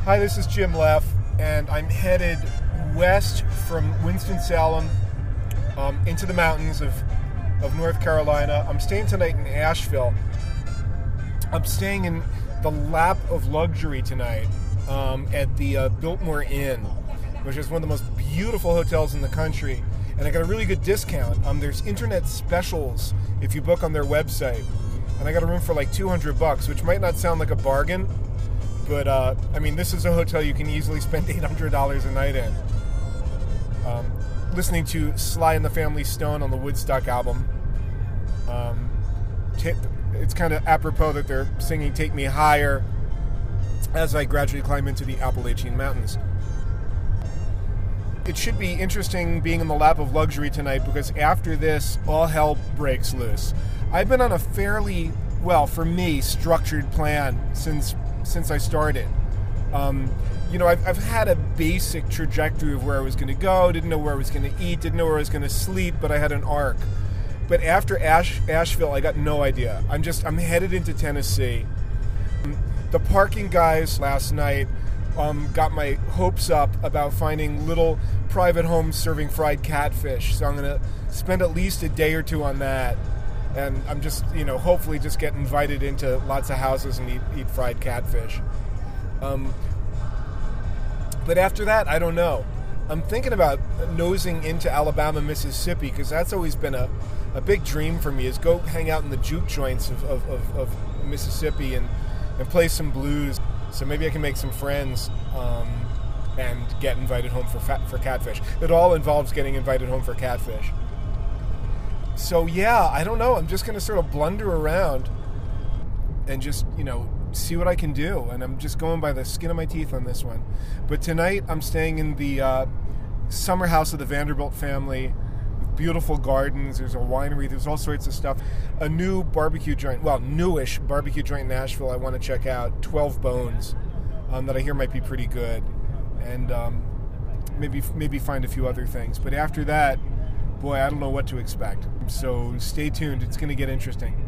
Hi, this is Jim Leff, and I'm headed west from Winston-Salem into the mountains of North Carolina. I'm staying tonight in Asheville. I'm staying in the lap of luxury tonight at the Biltmore Inn, which is one of the most beautiful hotels in the country. And I got a really good discount. There's internet specials if you book on their website. And I got a room for like $200, which might not sound like a bargain, but this is a hotel you can easily spend $800 a night in. Listening to Sly and the Family Stone on the Woodstock album. It's kind of apropos that they're singing Take Me Higher as I gradually climb into the Appalachian Mountains. It should be interesting being in the lap of luxury tonight because after this, all hell breaks loose. I've been on a fairly, for me, structured plan since I started. I've had a basic trajectory of where I was going to go, didn't know where I was going to eat, didn't know where I was going to sleep, but I had an arc. But after Asheville, I got no idea. I'm headed into Tennessee. The parking guys last night got my hopes up about finding little private homes serving fried catfish. So I'm going to spend at least a day or two on that. And I'm just, hopefully just get invited into lots of houses and eat fried catfish. But after that, I don't know. I'm thinking about nosing into Alabama, Mississippi, because that's always been a big dream for me, is go hang out in the juke joints of Mississippi and play some blues. So maybe I can make some friends and get invited home for catfish. It all involves getting invited home for catfish. So yeah, I don't know. I'm just going to sort of blunder around and just, see what I can do. And I'm just going by the skin of my teeth on this one. But tonight I'm staying in the summer house of the Vanderbilt family with beautiful gardens. There's a winery. There's all sorts of stuff. A new barbecue joint, newish barbecue joint in Nashville I want to check out, 12 Bones, that I hear might be pretty good. And maybe find a few other things. But after that, boy, I don't know what to expect. So stay tuned. It's going to get interesting.